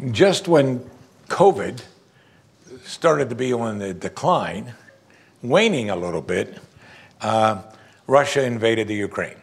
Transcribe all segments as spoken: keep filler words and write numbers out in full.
Just when COVID started to be on the decline, waning a little bit, uh, Russia invaded the Ukraine.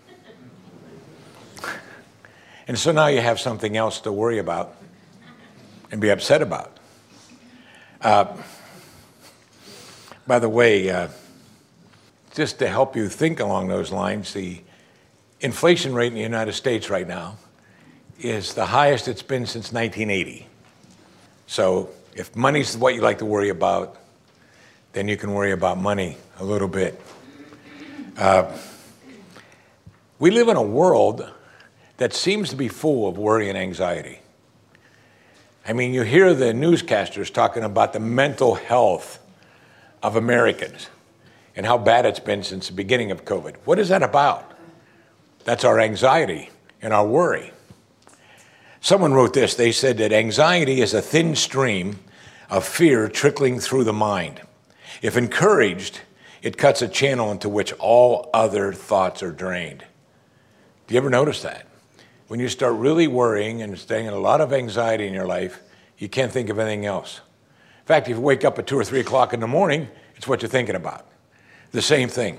And so now you have something else to worry about and be upset about. Uh, by the way, uh, just to help you think along those lines, the inflation rate in the United States right now is the highest it's been since nineteen eighty. So if money's what you like to worry about, then you can worry about money a little bit. Uh, we live in a world that seems to be full of worry and anxiety. I mean, you hear the newscasters talking about the mental health of Americans and how bad it's been since the beginning of COVID. What is that about? That's our anxiety and our worry. Someone wrote this. They said that anxiety is a thin stream of fear trickling through the mind. If encouraged, it cuts a channel into which all other thoughts are drained. Do you ever notice that? When you start really worrying and staying in a lot of anxiety in your life, you can't think of anything else. In fact, if you wake up at two or three o'clock in the morning, it's what you're thinking about. The same thing.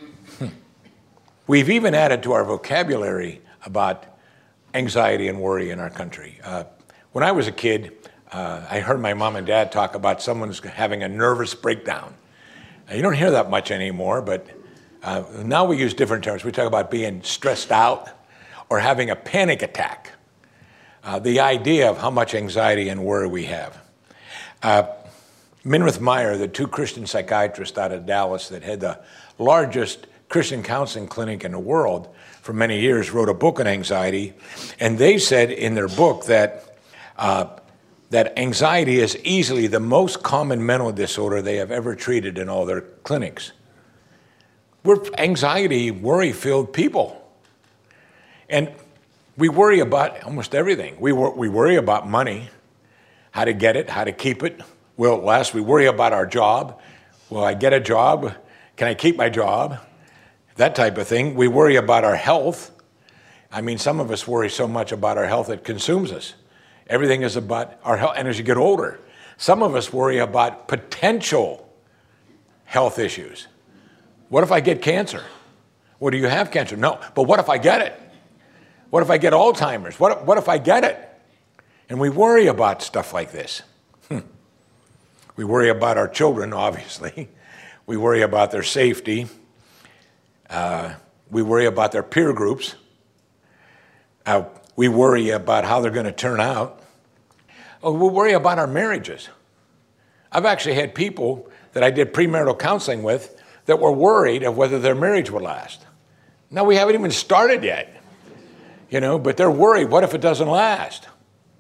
We've even added to our vocabulary about anxiety and worry in our country. Uh, when I was a kid, uh, I heard my mom and dad talk about someone's having a nervous breakdown. Now, you don't hear that much anymore, but uh, now we use different terms. We talk about being stressed out or having a panic attack. Uh, the idea of how much anxiety and worry we have. Uh, Minirth Meier, the two Christian psychiatrists out of Dallas that had the largest Christian counseling clinic in the world for many years, wrote a book on anxiety, and they said in their book that uh, that anxiety is easily the most common mental disorder they have ever treated in all their clinics. We're anxiety, worry-filled people. And we worry about almost everything. We, wor- we worry about money, how to get it, how to keep it. Will it last? We worry about our job. Will I get a job? Can I keep my job? That type of thing. We worry about our health. I mean, some of us worry so much about our health it consumes us. Everything is about our health. And as you get older, some of us worry about potential health issues. What if I get cancer? Well, do you have cancer? No. But what if I get it? What if I get Alzheimer's? What if, what if I get it? And we worry about stuff like this. We worry about our children, obviously. We worry about their safety. Uh, we worry about their peer groups. Uh, we worry about how they're going to turn out. Oh, we worry about our marriages. I've actually had people that I did premarital counseling with that were worried of whether their marriage would last. Now, we haven't even started yet. You know, but they're worried, what if it doesn't last?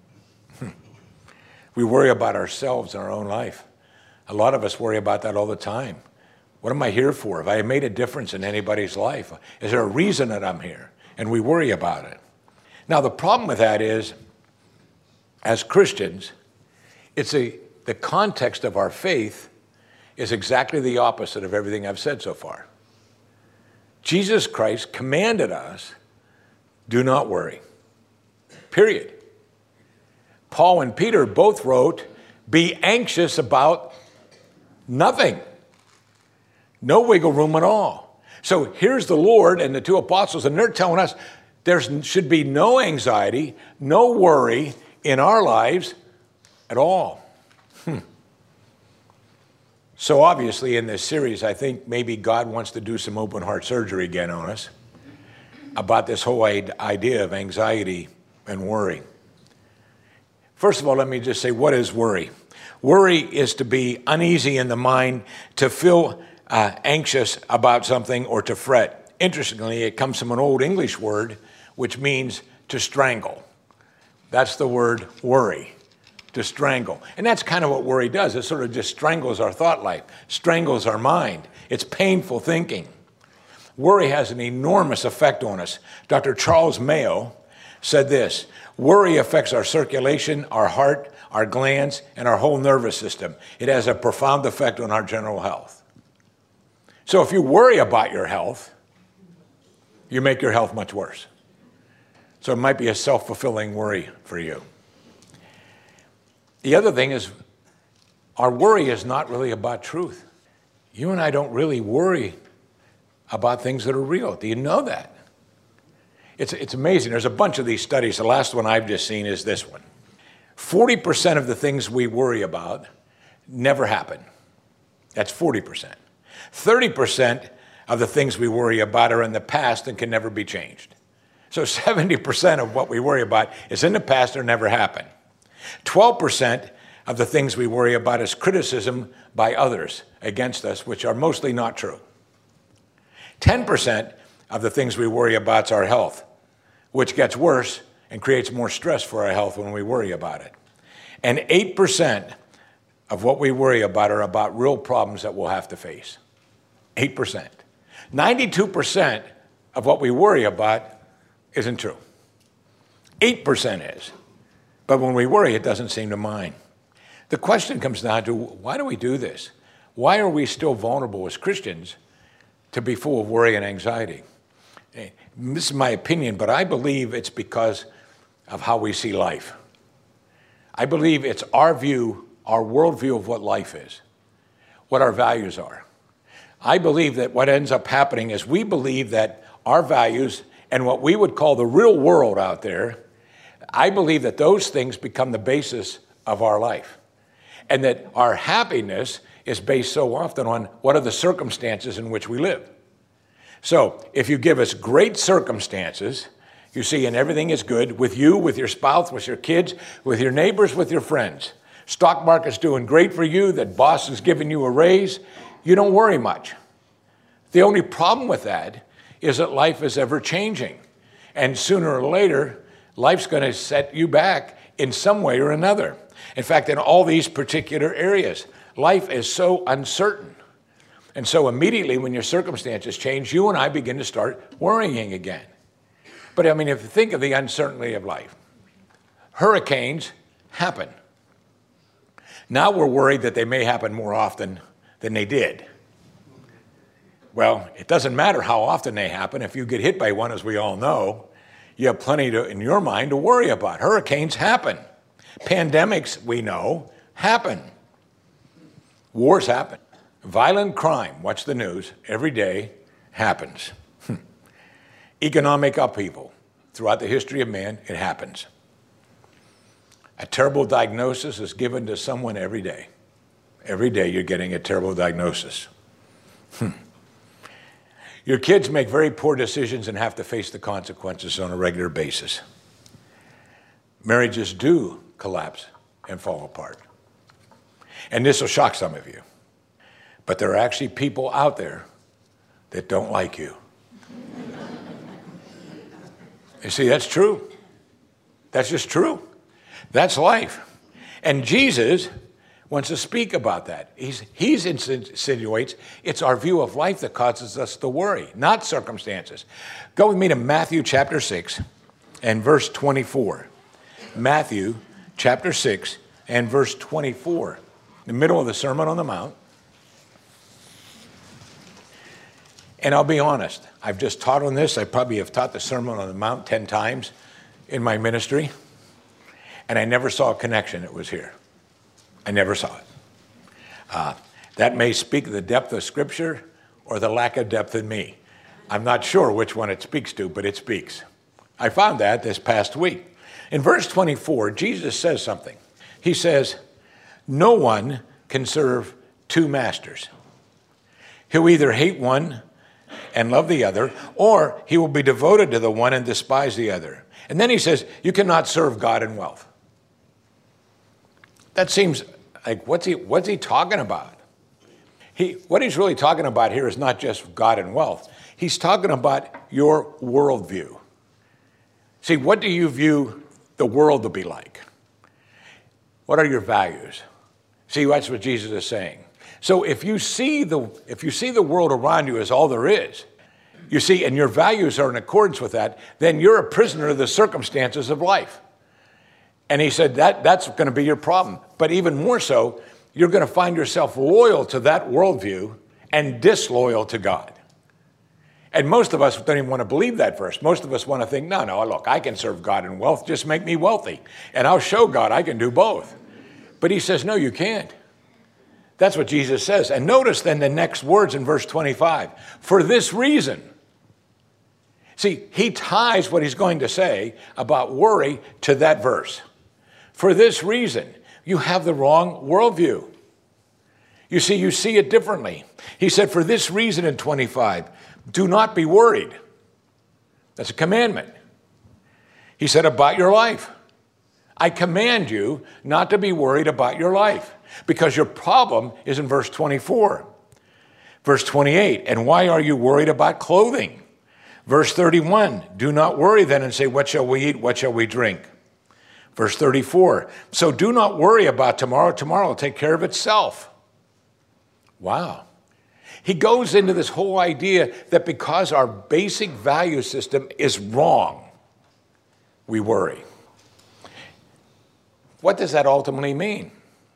We worry about ourselves in our own life. A lot of us worry about that all the time. What am I here for? Have I made a difference in anybody's life? Is there a reason that I'm here? And we worry about it. Now, the problem with that is, as Christians, it's a, the context of our faith is exactly the opposite of everything I've said so far. Jesus Christ commanded us, do not worry, period. Paul and Peter both wrote, be anxious about nothing. No wiggle room at all. So here's the Lord and the two apostles, and they're telling us there should be no anxiety, no worry in our lives at all. Hmm. So obviously in this series, I think maybe God wants to do some open heart surgery again on us about this whole idea of anxiety and worry. First of all, let me just say, what is worry? Worry is to be uneasy in the mind, to feel uh, anxious about something, or to fret. Interestingly, it comes from an old English word, which means to strangle. That's the word worry, to strangle. And that's kind of what worry does. It sort of just strangles our thought life, strangles our mind. It's painful thinking. Worry has an enormous effect on us. Doctor Charles Mayo said this, worry affects our circulation, our heart, our glands, and our whole nervous system. It has a profound effect on our general health. So if you worry about your health, you make your health much worse. So it might be a self-fulfilling worry for you. The other thing is, our worry is not really about truth. You and I don't really worry about things that are real. Do you know that? It's, it's amazing. There's a bunch of these studies. The last one I've just seen is this one. forty percent of the things we worry about never happen. That's forty percent. thirty percent of the things we worry about are in the past and can never be changed. So seventy percent of what we worry about is in the past or never happened. twelve percent of the things we worry about is criticism by others against us, which are mostly not true. ten percent of the things we worry about is our health, which gets worse and creates more stress for our health when we worry about it. And eight percent of what we worry about are about real problems that we'll have to face. eight percent. ninety-two percent of what we worry about isn't true. eight percent is. But when we worry, it doesn't seem to mind. The question comes down to, why do we do this? Why are we still vulnerable as Christians to be full of worry and anxiety? This is my opinion, but I believe it's because of how we see life. I believe it's our view, our worldview of what life is, what our values are. I believe that what ends up happening is we believe that our values and what we would call the real world out there, I believe that those things become the basis of our life. And that our happiness is based so often on what are the circumstances in which we live. So if you give us great circumstances, you see, and everything is good with you, with your spouse, with your kids, with your neighbors, with your friends. Stock market's doing great for you, that boss is giving you a raise, you don't worry much. The only problem with that is that life is ever changing. And sooner or later, life's going to set you back in some way or another. In fact, in all these particular areas, life is so uncertain. And so immediately when your circumstances change, you and I begin to start worrying again. But I mean, if you think of the uncertainty of life, hurricanes happen. Now we're worried that they may happen more often than they did. Well, it doesn't matter how often they happen. If you get hit by one, as we all know, you have plenty to, in your mind to worry about. Hurricanes happen. Pandemics, we know, happen. Wars happen. Violent crime, watch the news, every day happens. Economic upheaval, throughout the history of man, it happens. A terrible diagnosis is given to someone every day. Every day you're getting a terrible diagnosis. Hmm. Your kids make very poor decisions and have to face the consequences on a regular basis. Marriages do collapse and fall apart. And this will shock some of you. But there are actually people out there that don't like you. You see, that's true. That's just true. That's life. And Jesus wants to speak about that. He's, he's insinuates it's our view of life that causes us to worry, not circumstances. Go with me to Matthew chapter six and verse twenty-four. Matthew chapter six and verse twenty-four. In the middle of the Sermon on the Mount. And I'll be honest, I've just taught on this. I probably have taught the Sermon on the Mount ten times in my ministry. And I never saw a connection that was here. I never saw it. Uh, that may speak of the depth of Scripture or the lack of depth in me. I'm not sure which one it speaks to, but it speaks. I found that this past week. In verse twenty-four, Jesus says something. He says, no one can serve two masters. He'll either hate one and love the other, or he will be devoted to the one and despise the other. And then he says, you cannot serve God and wealth. That seems like, what's he, what's he talking about? He, what he's really talking about here is not just God and wealth. He's talking about your worldview. See, what do you view the world to be like? What are your values? See, that's what Jesus is saying. So if you see the if you see the world around you as all there is, you see, and your values are in accordance with that, then you're a prisoner of the circumstances of life. And he said that that's going to be your problem. But even more so, you're going to find yourself loyal to that worldview and disloyal to God. And most of us don't even want to believe that verse. Most of us want to think, no, no, look, I can serve God and wealth. Just make me wealthy. And I'll show God I can do both. But he says, no, you can't. That's what Jesus says. And notice then the next words in verse twenty-five. For this reason. See, he ties what he's going to say about worry to that verse. For this reason, you have the wrong worldview. You see, you see it differently. He said, for this reason in twenty-five, do not be worried. That's a commandment. He said, about your life. I command you not to be worried about your life, because your problem is in verse twenty-four. Verse twenty-eight, and why are you worried about clothing? Verse thirty-one, do not worry then and say, what shall we eat? What shall we drink? Verse thirty-four, so do not worry about tomorrow. Tomorrow will take care of itself. Wow. He goes into this whole idea that because our basic value system is wrong, we worry. What does that ultimately mean?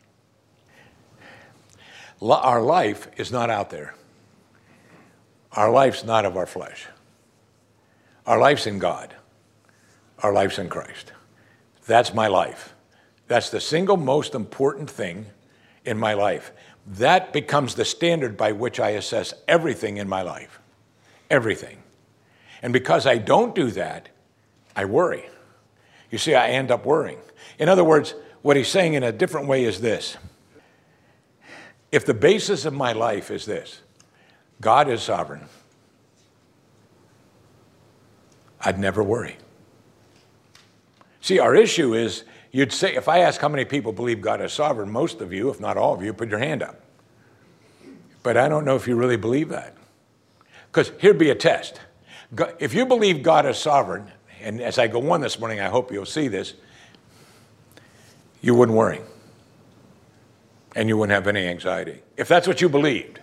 Our life is not out there. Our life's not of our flesh. Our life's in God. Our life's in Christ. That's my life. That's the single most important thing in my life. That becomes the standard by which I assess everything in my life. Everything. And because I don't do that, I worry. You see, I end up worrying. In other words, what he's saying in a different way is this. If the basis of my life is this, God is sovereign, I'd never worry. See, our issue is, you'd say, if I ask how many people believe God is sovereign, most of you, if not all of you, put your hand up. But I don't know if you really believe that. Because here'd be a test. If you believe God is sovereign, and as I go on this morning, I hope you'll see this, you wouldn't worry. And you wouldn't have any anxiety. If that's what you believed.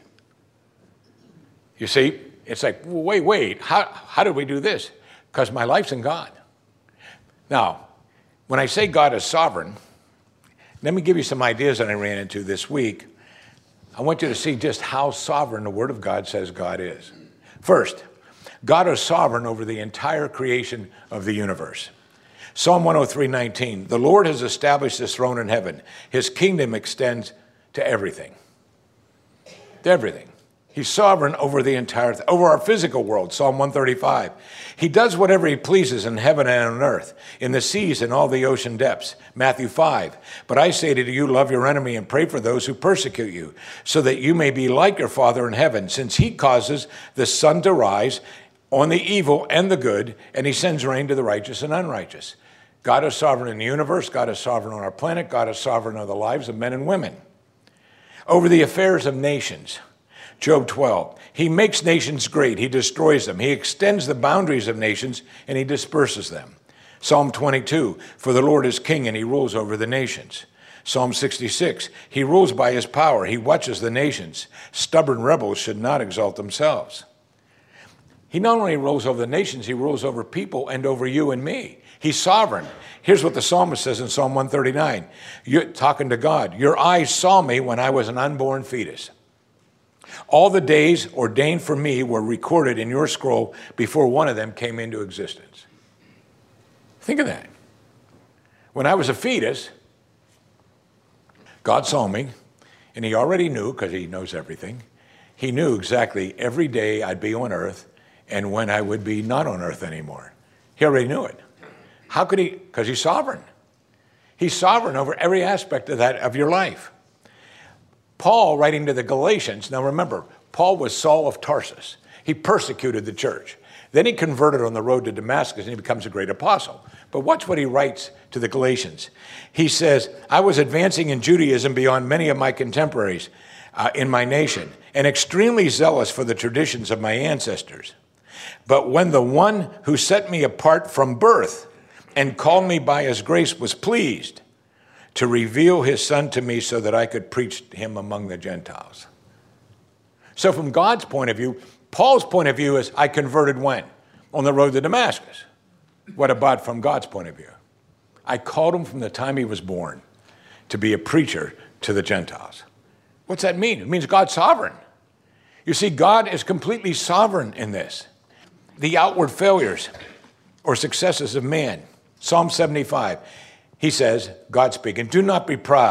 You see, it's like, well, wait, wait, how, how did we do this? Because my life's in God. Now, when I say God is sovereign, let me give you some ideas that I ran into this week. I want you to see just how sovereign the Word of God says God is. First, God is sovereign over the entire creation of the universe. Psalm one oh three nineteen, the Lord has established his throne in heaven. His kingdom extends to everything. To everything. He's sovereign over the entire, th- over our physical world, Psalm one thirty-five. He does whatever he pleases in heaven and on earth, in the seas and all the ocean depths, Matthew five. But I say to you, love your enemy and pray for those who persecute you, so that you may be like your Father in heaven, since he causes the sun to rise on the evil and the good, and he sends rain to the righteous and unrighteous. God is sovereign in the universe. God is sovereign on our planet. God is sovereign over the lives of men and women. Over the affairs of nations, Job twelve, he makes nations great. He destroys them. He extends the boundaries of nations, and he disperses them. Psalm twenty-two, for the Lord is king, and he rules over the nations. Psalm sixty-six, he rules by his power. He watches the nations. Stubborn rebels should not exalt themselves. He not only rules over the nations, he rules over people and over you and me. He's sovereign. Here's what the psalmist says in Psalm one thirty-nine. You're talking to God. Your eyes saw me when I was an unborn fetus. All the days ordained for me were recorded in your scroll before one of them came into existence. Think of that. When I was a fetus, God saw me, and he already knew, because he knows everything, he knew exactly every day I'd be on earth and when I would be not on earth anymore. He already knew it. How could he? Because he's sovereign. He's sovereign over every aspect of that, of your life. Paul, writing to the Galatians, now remember, Paul was Saul of Tarsus. He persecuted the church. Then he converted on the road to Damascus, and he becomes a great apostle. But watch what he writes to the Galatians. He says, I was advancing in Judaism beyond many of my contemporaries uh, in my nation, and extremely zealous for the traditions of my ancestors. But when the one who set me apart from birth and called me by his grace was pleased to reveal his son to me so that I could preach him among the Gentiles. So from God's point of view, Paul's point of view is, I converted when? On the road to Damascus. What about from God's point of view? I called him from the time he was born to be a preacher to the Gentiles. What's that mean? It means God's sovereign. You see, God is completely sovereign in this. The outward failures or successes of man. Psalm seventy-five, he says, God speaking, do not be proud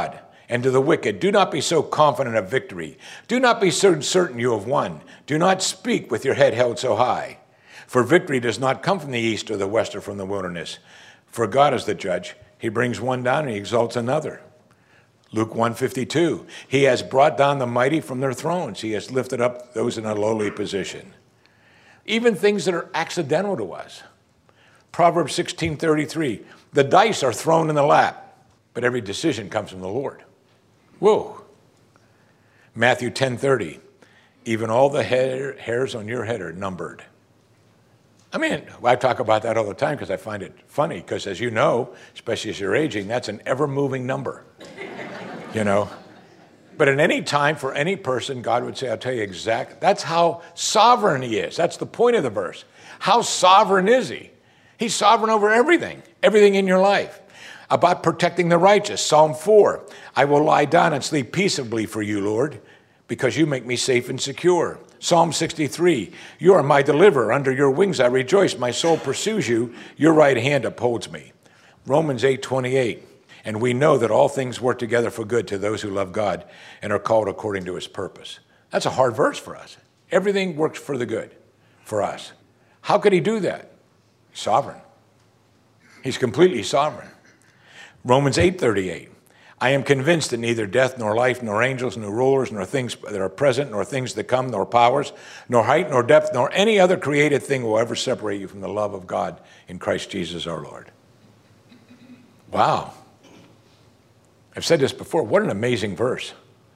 And to the wicked, do not be so confident of victory. Do not be so certain you have won. Do not speak with your head held so high. For victory does not come from the east or the west or from the wilderness. For God is the judge. He brings one down and he exalts another. Luke one fifty-two, he has brought down the mighty from their thrones. He has lifted up those in a lowly position. Even things that are accidental to us. Proverbs sixteen thirty-three, the dice are thrown in the lap, but every decision comes from the Lord. Whoa. Matthew ten thirty, even all the hair, hairs on your head are numbered. I mean, I talk about that all the time because I find it funny because, as you know, especially as you're aging, that's an ever-moving number, you know. But at any time, for any person, God would say, I'll tell you exactly. That's how sovereign he is. That's the point of the verse. How sovereign is he? He's sovereign over everything, everything in your life. About protecting the righteous, Psalm four, I will lie down and sleep peaceably for you, Lord, because you make me safe and secure. Psalm sixty-three, you are my deliverer. Under your wings I rejoice. My soul pursues you. Your right hand upholds me. Romans eight twenty-eight, and we know that all things work together for good to those who love God and are called according to his purpose. That's a hard verse for us. Everything works for the good for us. How could he do that? He's sovereign. He's completely sovereign. Romans eight thirty-eight, I am convinced that neither death, nor life, nor angels, nor rulers, nor things that are present, nor things that come, nor powers, nor height, nor depth, nor any other created thing will ever separate you from the love of God in Christ Jesus our Lord. Wow. I've said this before. What an amazing verse.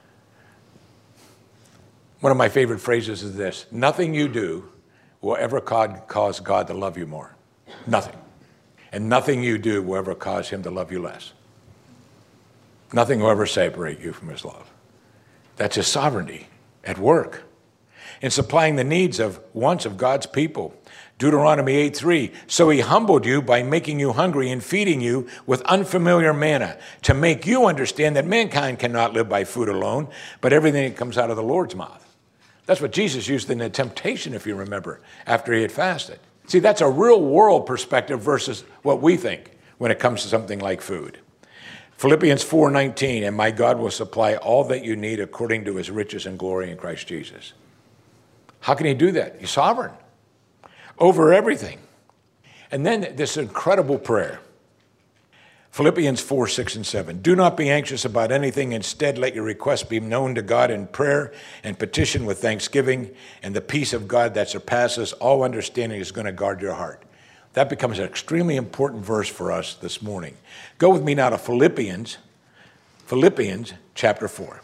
One of my favorite phrases is this: nothing you do will ever cause God to love you more. Nothing. And nothing you do will ever cause him to love you less. Nothing will ever separate you from his love. That's his sovereignty at work in supplying the needs of wants of God's people. Deuteronomy eight three, so he humbled you by making you hungry and feeding you with unfamiliar manna to make you understand that mankind cannot live by food alone, but everything that comes out of the Lord's mouth. That's what Jesus used in the temptation, if you remember, after he had fasted. See, that's a real world perspective versus what we think when it comes to something like food. Philippians four nineteen, and my God will supply all that you need according to his riches and glory in Christ Jesus. How can he do that? He's sovereign over everything. And then this incredible prayer. Philippians four, six, and seven. Do not be anxious about anything. Instead, let your requests be known to God in prayer and petition with thanksgiving, and the peace of God that surpasses all understanding is going to guard your heart. That becomes an extremely important verse for us this morning. Go with me now to Philippians, Philippians chapter four.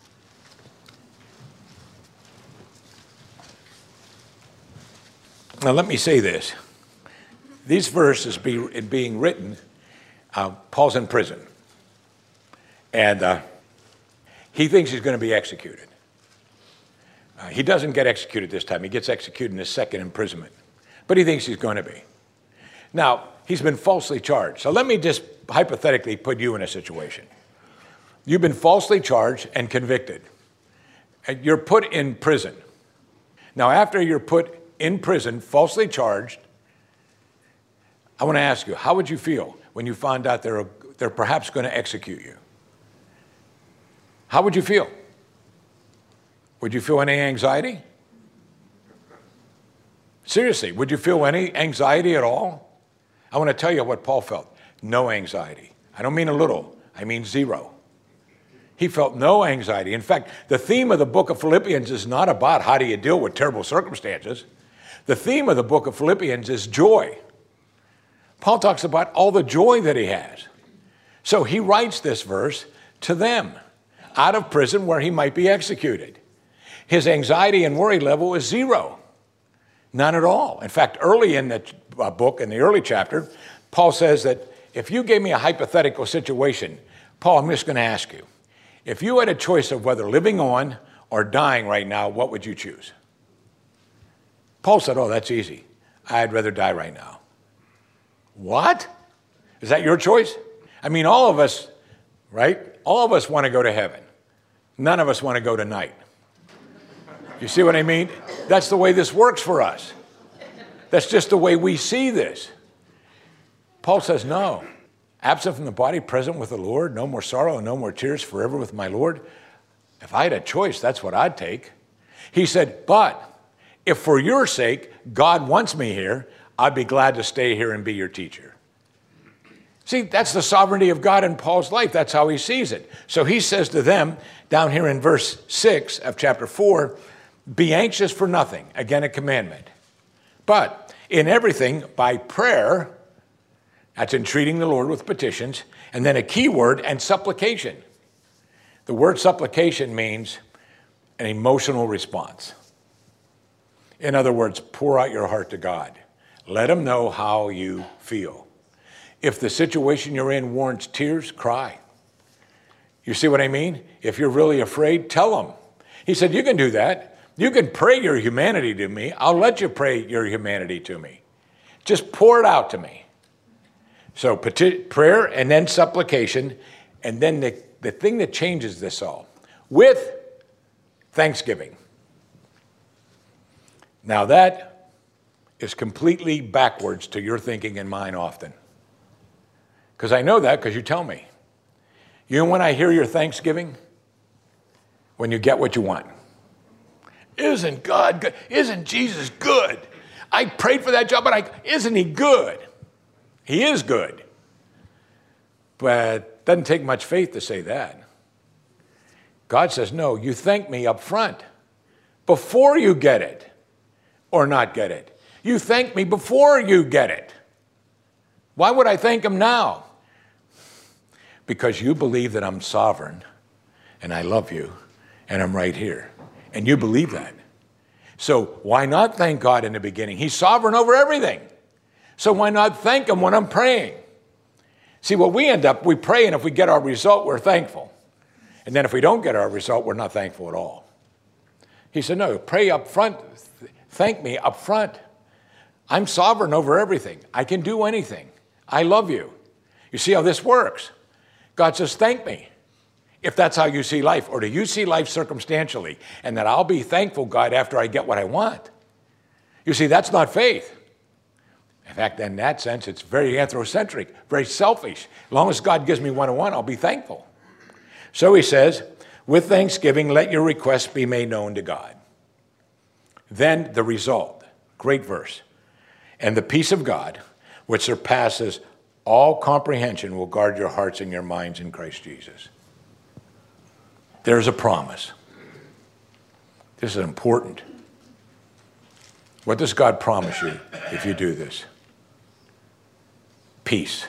Now let me say this. These verses be, being written, uh, Paul's in prison. And uh, he thinks he's going to be executed. Uh, he doesn't get executed this time. He gets executed in his second imprisonment. But he thinks he's going to be. Now, he's been falsely charged. So let me just hypothetically put you in a situation. You've been falsely charged and convicted. And you're put in prison. Now, after you're put in prison, falsely charged, I want to ask you, how would you feel when you found out they're, they're perhaps going to execute you? How would you feel? Would you feel any anxiety? Seriously, would you feel any anxiety at all? I want to tell you what Paul felt. No anxiety. I don't mean a little. I mean zero. He felt no anxiety. In fact, the theme of the book of Philippians is not about how do you deal with terrible circumstances. The theme of the book of Philippians is joy. Paul talks about all the joy that he has. So he writes this verse to them out of prison where he might be executed. His anxiety and worry level is zero. None at all. In fact, early in the book, in the early chapter, Paul says that if you gave me a hypothetical situation, Paul, I'm just going to ask you, if you had a choice of whether living on or dying right now, what would you choose? Paul said, oh, that's easy. I'd rather die right now. What? Is that your choice? I mean, all of us, right? All of us want to go to heaven. None of us want to go to night. You see what I mean? That's the way this works for us. That's just the way we see this. Paul says, no, Absent from the body, present with the Lord, no more sorrow and no more tears, forever with my Lord. If I had a choice, that's what I'd take. He said, but if for your sake God wants me here, I'd be glad to stay here and be your teacher. See, that's the sovereignty of God in Paul's life. That's how he sees it. So he says to them, down here in verse six of chapter four, be anxious for nothing. Again, a commandment. But in everything, by prayer, that's entreating the Lord with petitions, and then a key word, and supplication. The word supplication means an emotional response. In other words, pour out your heart to God. Let him know how you feel. If the situation you're in warrants tears, cry. You see what I mean? If you're really afraid, tell him. He said, you can do that. You can pray your humanity to me. I'll let you pray your humanity to me. Just pour it out to me. So prayer and then supplication, and then the, the thing that changes this all, with thanksgiving. Now that is completely backwards to your thinking and mine often. Because I know that because you tell me. You know when I hear your thanksgiving? When you get what you want. Isn't God good? Isn't Jesus good? I prayed for that job, but I, isn't he good? He is good. But it doesn't take much faith to say that. God says, no, you thank me up front before you get it or not get it. You thank me before you get it. Why would I thank him now? Because you believe that I'm sovereign and I love you and I'm right here. And you believe that. So why not thank God in the beginning? He's sovereign over everything. So why not thank him when I'm praying? See, what we end up, we pray, and if we get our result, we're thankful. And then if we don't get our result, we're not thankful at all. He said, no, pray up front. Thank me up front. I'm sovereign over everything. I can do anything. I love you. You see how this works? God says, thank me. If that's how you see life, or do you see life circumstantially, and that I'll be thankful, God, after I get what I want? You see, that's not faith. In fact, in that sense, it's very anthrocentric, very selfish. As long as God gives me what I want, I'll be thankful. So he says, with thanksgiving, let your requests be made known to God. Then the result, great verse, and the peace of God, which surpasses all comprehension, will guard your hearts and your minds in Christ Jesus. There's a promise. This is important. What does God promise you if you do this? Peace.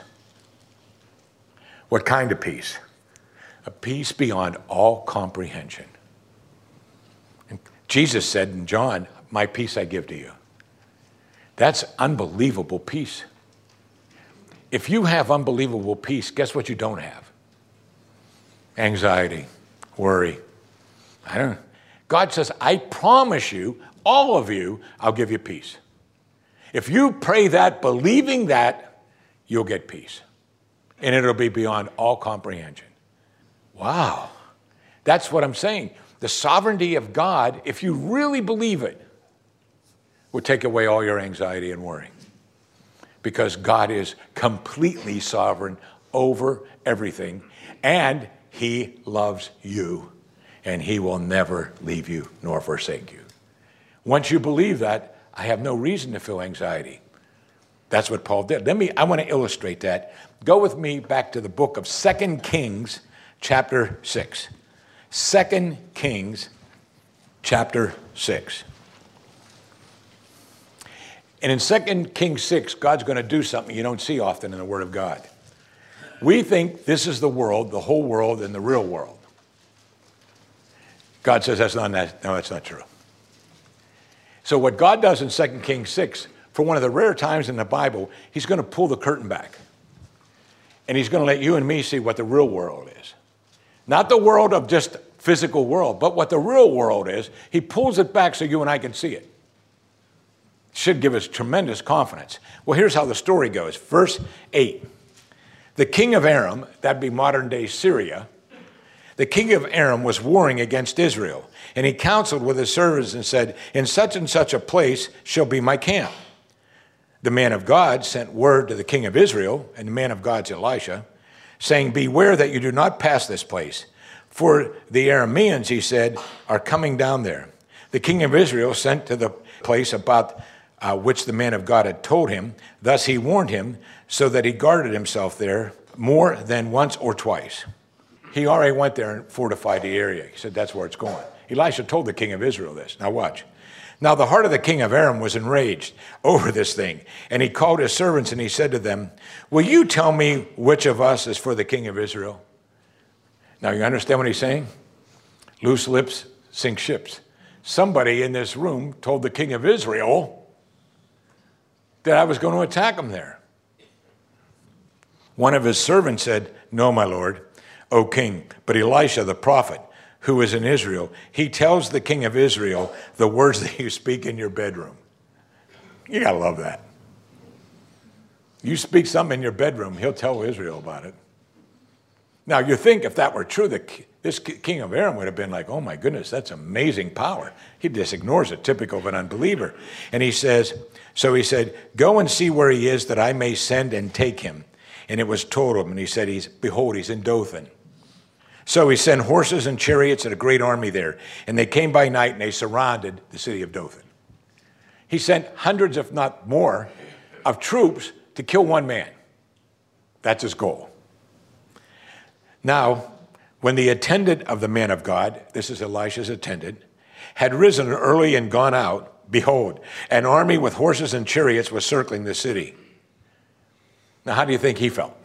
What kind of peace? A peace beyond all comprehension. And Jesus said in John, my peace I give to you. That's unbelievable peace. If you have unbelievable peace, guess what you don't have? Anxiety, worry. I don't know. God says, I promise you, all of you, I'll give you peace. If you pray that, believing that, you'll get peace. And it'll be beyond all comprehension. Wow. That's what I'm saying. The sovereignty of God, if you really believe it, will take away all your anxiety and worry. Because God is completely sovereign over everything, and he loves you, and he will never leave you nor forsake you. Once you believe that, I have no reason to feel anxiety. That's what Paul did. Let me, I want to illustrate that. Go with me back to the book of Second Kings, chapter six. Second Kings, chapter six. And in Second Kings six, God's going to do something you don't see often in the Word of God. We think this is the world, the whole world, and the real world. God says that's not that. No, that's not true. So what God does in Second Kings six, for one of the rare times in the Bible, he's going to pull the curtain back. And he's going to let you and me see what the real world is. Not the world of just physical world, but what the real world is. He pulls it back so you and I can see it. Should give us tremendous confidence. Well, here's how the story goes. Verse eight. The king of Aram, that'd be modern day Syria, the king of Aram was warring against Israel. And he counseled with his servants and said, in such and such a place shall be my camp. the man of God sent word to the king of Israel, and the man of God's Elisha, saying, beware that you do not pass this place. For the Arameans, he said, are coming down there. The king of Israel sent to the place about uh, which the man of God had told him. Thus he warned him, so that he guarded himself there more than once or twice. He already went there and fortified the area. He said, that's where it's going. Elisha told the king of Israel this. Now watch. Now the heart of the king of Aram was enraged over this thing, and he called his servants and he said to them, will you tell me which of us is for the king of Israel? Now you understand what he's saying? Loose lips sink ships. Somebody in this room told the king of Israel that I was going to attack him there. One of his servants said, no, my lord, O king, but Elisha the prophet, who is in Israel, he tells the king of Israel the words that you speak in your bedroom. You gotta love that. You speak something in your bedroom, he'll tell Israel about it. Now you think if that were true, the, this king of Aram would have been like, oh my goodness, that's amazing power. He just ignores it, typical of an unbeliever. And he says, so he said, go and see where he is that I may send and take him. And it was told him, and he said, he's, behold, he's in Dothan. So he sent horses and chariots and a great army there. And they came by night and they surrounded the city of Dothan. He sent hundreds, if not more, of troops to kill one man. That's his goal. Now, when the attendant of the man of God, this is Elisha's attendant, had risen early and gone out, behold, an army with horses and chariots was circling the city. Now, how do you think he felt?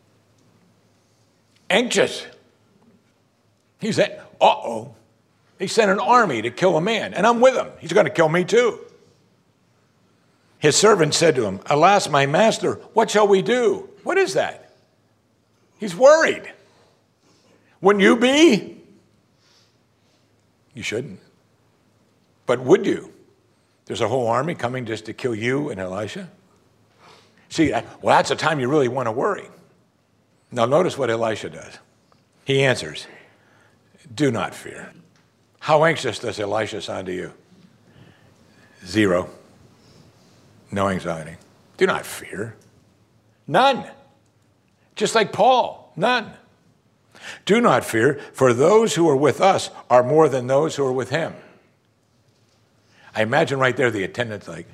Anxious. He said, uh-oh, he sent an army to kill a man, and I'm with him. He's going to kill me too. His servant said to him, alas, my master, what shall we do? What is that? He's worried. Wouldn't you be? You shouldn't. But would you? There's a whole army coming just to kill you and Elisha? See, well, that's the time you really want to worry. Now notice what Elisha does. He answers, do not fear. How anxious does Elisha sound to you? Zero. No anxiety. Do not fear. None. Just like Paul, none. Do not fear, for those who are with us are more than those who are with him. I imagine right there the attendant's like,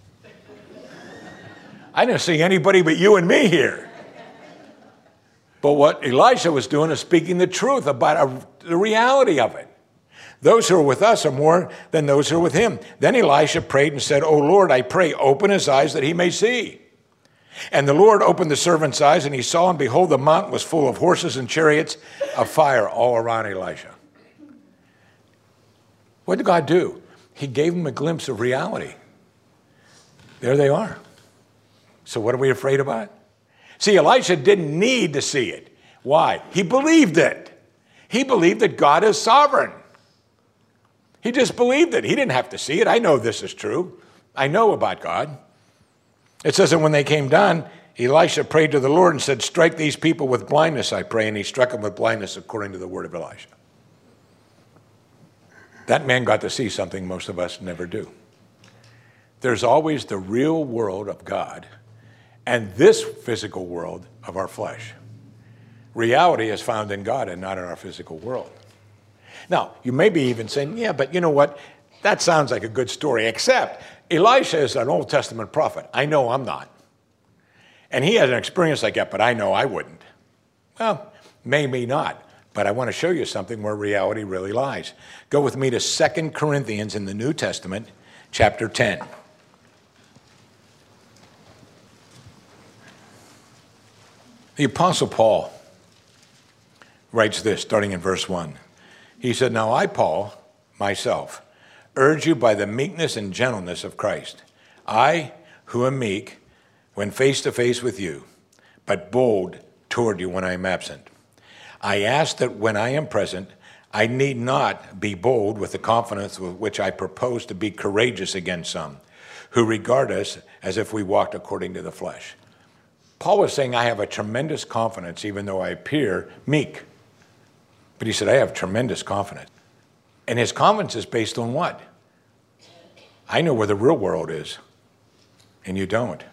I didn't see anybody but you and me here. But what Elisha was doing is speaking the truth about a, the reality of it. Those who are with us are more than those who are with him. Then Elisha prayed and said, O Lord, I pray, open his eyes that he may see. And the Lord opened the servant's eyes, and he saw, and behold, the mountain was full of horses and chariots of fire all around Elisha. What did God do? He gave him a glimpse of reality. There they are. So what are we afraid about? See, Elisha didn't need to see it. Why? He believed it. He believed that God is sovereign. He just believed it. He didn't have to see it. I know this is true. I know about God. It says that when they came down, Elisha prayed to the Lord and said, strike these people with blindness, I pray. And he struck them with blindness according to the word of Elisha. That man got to see something most of us never do. There's always the real world of God and this physical world of our flesh. Reality is found in God and not in our physical world. Now, you may be even saying, yeah, but you know what? That sounds like a good story, except Elisha is an Old Testament prophet. I know I'm not. And he had an experience like that, but I know I wouldn't. Well, maybe not. But I want to show you something where reality really lies. Go with me to Second Corinthians in the New Testament, chapter ten. The Apostle Paul writes this, starting in verse one. He said, now I, Paul, myself, urge you by the meekness and gentleness of Christ. I, who am meek, when face to face with you, but bold toward you when I am absent. I ask that when I am present, I need not be bold with the confidence with which I propose to be courageous against some, who regard us as if we walked according to the flesh. Paul was saying, I have a tremendous confidence, even though I appear meek. But he said, I have tremendous confidence. And his confidence is based on what? I know where the real world is, and you don't.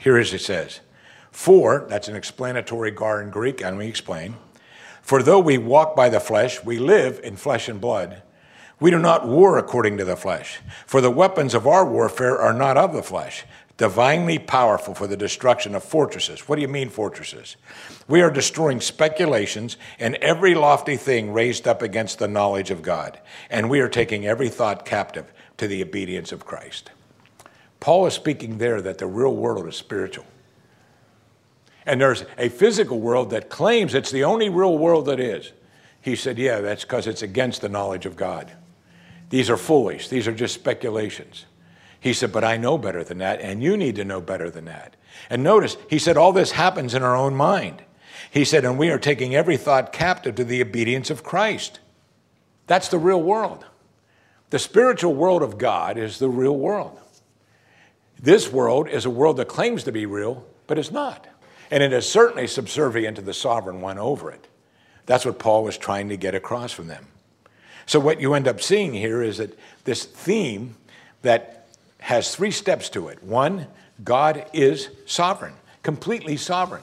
Here is it says, for, that's an explanatory gar in Greek, and we explain, for though we walk by the flesh, we live in flesh and blood. We do not war according to the flesh. For the weapons of our warfare are not of the flesh, divinely powerful for the destruction of fortresses. What do you mean fortresses? We are destroying speculations and every lofty thing raised up against the knowledge of God. And we are taking every thought captive to the obedience of Christ. Paul is speaking there that the real world is spiritual. And there's a physical world that claims it's the only real world that is. He said, yeah, that's because it's against the knowledge of God. These are foolish. These are just speculations. He said, but I know better than that, and you need to know better than that. And notice, he said, all this happens in our own mind. He said, and we are taking every thought captive to the obedience of Christ. That's the real world. The spiritual world of God is the real world. This world is a world that claims to be real, but it's not. And it is certainly subservient to the sovereign one over it. That's what Paul was trying to get across from them. So what you end up seeing here is that this theme that has three steps to it. One, God is sovereign, completely sovereign.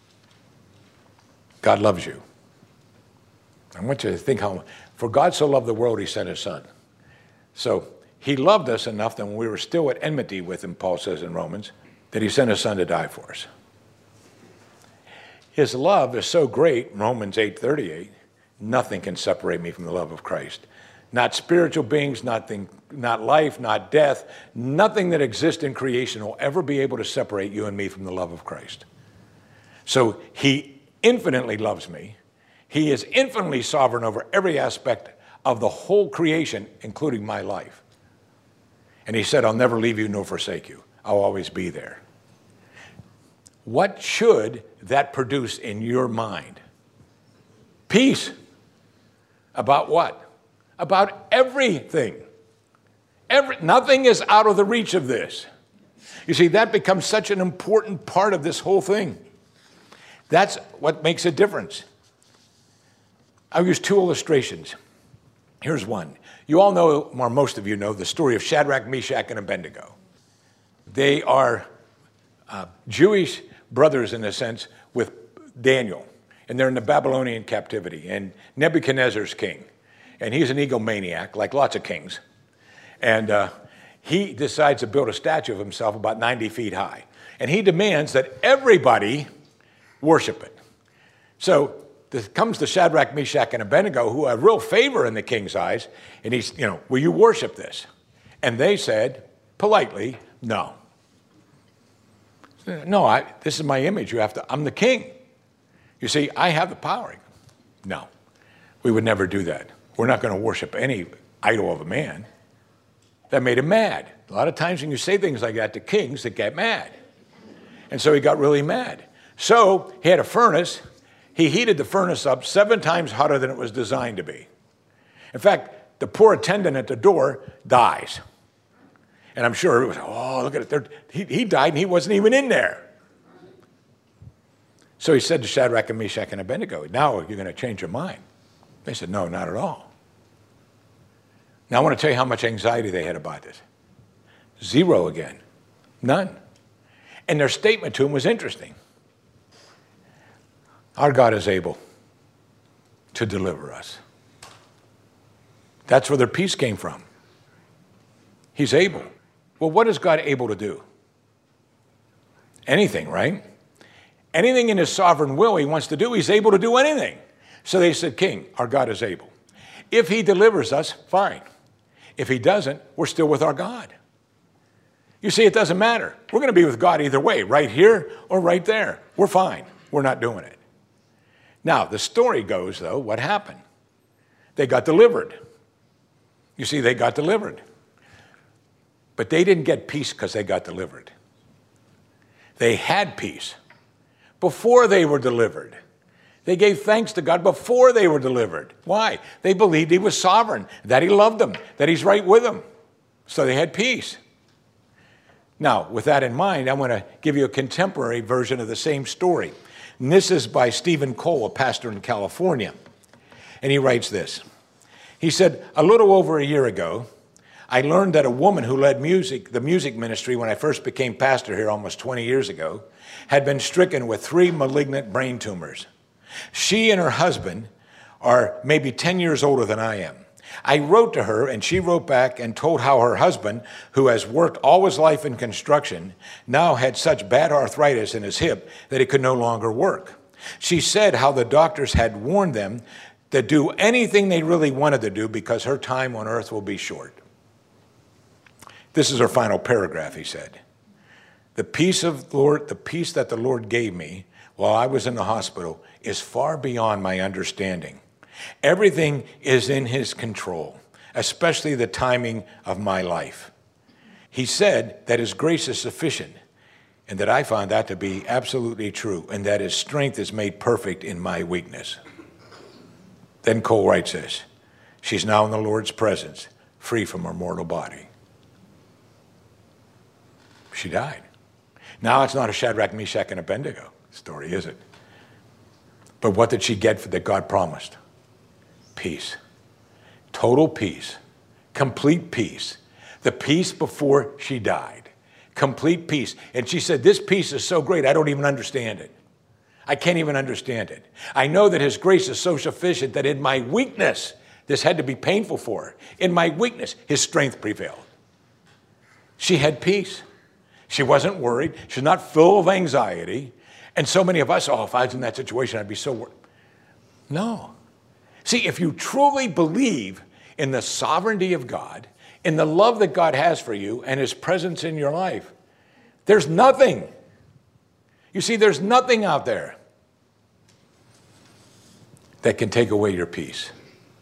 God loves you. I want you to think how, for God so loved the world, he sent his son. So he loved us enough that when we were still at enmity with him, Paul says in Romans, that he sent his son to die for us. His love is so great, Romans eight thirty-eight, nothing can separate me from the love of Christ. Not spiritual beings, nothing, not life, not death, nothing that exists in creation will ever be able to separate you and me from the love of Christ. So he infinitely loves me. He is infinitely sovereign over every aspect of the whole creation, including my life. And he said, I'll never leave you nor forsake you. I'll always be there. What should that produce in your mind? Peace. About what? About everything. Every, nothing is out of the reach of this. You see, that becomes such an important part of this whole thing. That's what makes a difference. I'll use two illustrations. Here's one. You all know, or most of you know, the story of Shadrach, Meshach, and Abednego. They are uh, Jewish brothers, in a sense, with Daniel. And they're in the Babylonian captivity. And Nebuchadnezzar's king. And he's an egomaniac, like lots of kings. And uh, he decides to build a statue of himself about ninety feet high. And he demands that everybody worship it. So this comes to Shadrach, Meshach, and Abednego, who have real favor in the king's eyes. And he's, you know, will you worship this? And they said, politely, no. No, I, this is my image. You have to, I'm the king. You see, I have the power. No, we would never do that. We're not going to worship any idol of a man. That made him mad. A lot of times when you say things like that to kings, they get mad. And so he got really mad. So he had a furnace. He heated the furnace up seven times hotter than it was designed to be. In fact, the poor attendant at the door dies. And I'm sure it was, oh, look at it. He, he died and he wasn't even in there. So he said to Shadrach and Meshach and Abednego, now you're going to change your mind. They said, no, not at all. Now I want to tell you how much anxiety they had about this. Zero again. None. And their statement to him was interesting. Our God is able to deliver us. That's where their peace came from. He's able. Well, what is God able to do? Anything, right? Anything in his sovereign will he wants to do, he's able to do anything. So they said, King, our God is able. If he delivers us, fine. If he doesn't, we're still with our God. You see, it doesn't matter. We're going to be with God either way, right here or right there. We're fine. We're not doing it. Now, the story goes, though, what happened? They got delivered. You see, they got delivered. But they didn't get peace because they got delivered. They had peace before they were delivered. They gave thanks to God before they were delivered. Why? They believed he was sovereign, that he loved them, that he's right with them. So they had peace. Now, with that in mind, I want to give you a contemporary version of the same story. And this is by Stephen Cole, a pastor in California. And he writes this. He said, a little over a year ago, I learned that a woman who led music, the music ministry when I first became pastor here almost twenty years ago, had been stricken with three malignant brain tumors. She and her husband are maybe ten years older than I am. I wrote to her, and she wrote back and told how her husband, who has worked all his life in construction, now had such bad arthritis in his hip that he could no longer work. She said how the doctors had warned them to do anything they really wanted to do because her time on earth will be short. This is her final paragraph, he said. The peace of the Lord, the peace that the Lord gave me while I was in the hospital is far beyond my understanding. Everything is in his control, especially the timing of my life. He said that his grace is sufficient, and that I found that to be absolutely true, and that his strength is made perfect in my weakness. Then Cole writes this: she's now in the Lord's presence, free from her mortal body. She died. Now it's not a Shadrach, Meshach, and Abednego story, is it? But what did she get that God promised? Peace. Total peace. Complete peace. The peace before she died. Complete peace. And she said, this peace is so great, I don't even understand it. I can't even understand it. I know that his grace is so sufficient that in my weakness, this had to be painful for her. In my weakness, his strength prevailed. She had peace. She wasn't worried. She's not full of anxiety. And so many of us, oh, if I was in that situation, I'd be so worried. No. See, if you truly believe in the sovereignty of God, in the love that God has for you and his presence in your life, there's nothing. You see, there's nothing out there that can take away your peace.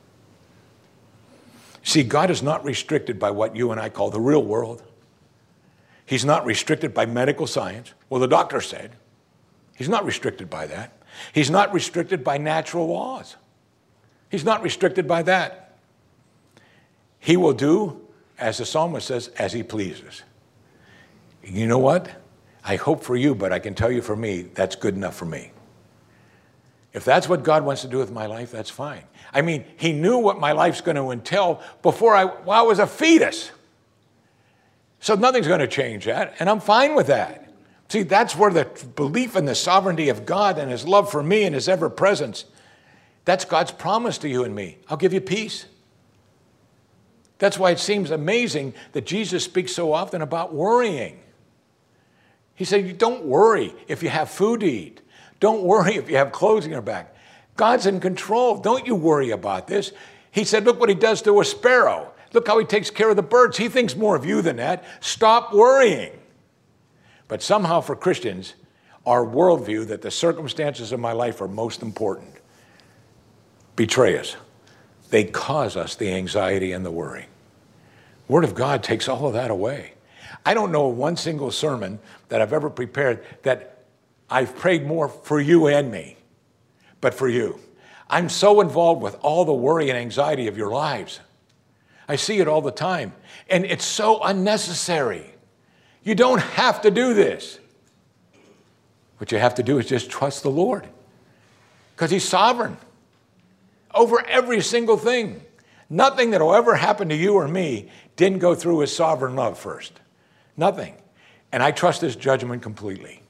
See, God is not restricted by what you and I call the real world. He's not restricted by medical science. Well, the doctor said. He's not restricted by that. He's not restricted by natural laws. He's not restricted by that. He will do, as the psalmist says, as he pleases. You know what? I hope for you, but I can tell you for me, that's good enough for me. If that's what God wants to do with my life, that's fine. I mean, he knew what my life's going to entail before I, while I was a fetus. So nothing's going to change that, and I'm fine with that. See, that's where the belief in the sovereignty of God and his love for me and his ever-presence, that's God's promise to you and me. I'll give you peace. That's why it seems amazing that Jesus speaks so often about worrying. He said, don't worry if you have food to eat. Don't worry if you have clothes on your back. God's in control. Don't you worry about this. He said, look what he does to a sparrow. Look how he takes care of the birds. He thinks more of you than that. Stop worrying. But somehow for Christians, our worldview that the circumstances of my life are most important betray us. They cause us the anxiety and the worry. Word of God takes all of that away. I don't know one single sermon that I've ever prepared that I've prayed more for you and me, but for you. I'm so involved with all the worry and anxiety of your lives. I see it all the time, and it's so unnecessary. You don't have to do this. What you have to do is just trust the Lord, because he's sovereign over every single thing. Nothing that will ever happen to you or me didn't go through his sovereign love first. Nothing. And I trust his judgment completely.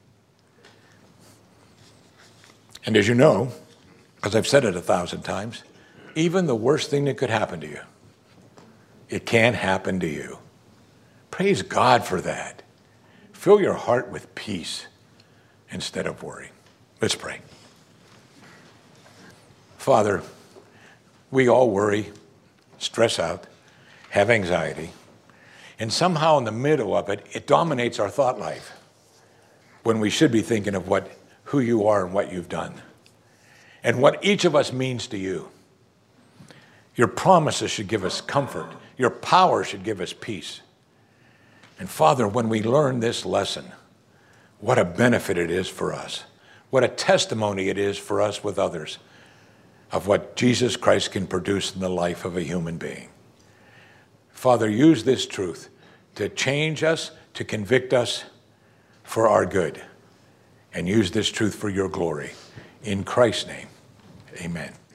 And as you know, because I've said it a thousand times, even the worst thing that could happen to you, it can happen to you. Praise God for that. Fill your heart with peace instead of worry. Let's pray. Father, we all worry, stress out, have anxiety, and somehow in the middle of it, it dominates our thought life when we should be thinking of what, who you are and what you've done and what each of us means to you. Your promises should give us comfort. Your power should give us peace. And Father, when we learn this lesson, what a benefit it is for us. What a testimony it is for us with others of what Jesus Christ can produce in the life of a human being. Father, use this truth to change us, to convict us for our good, and use this truth for your glory. In Christ's name, amen.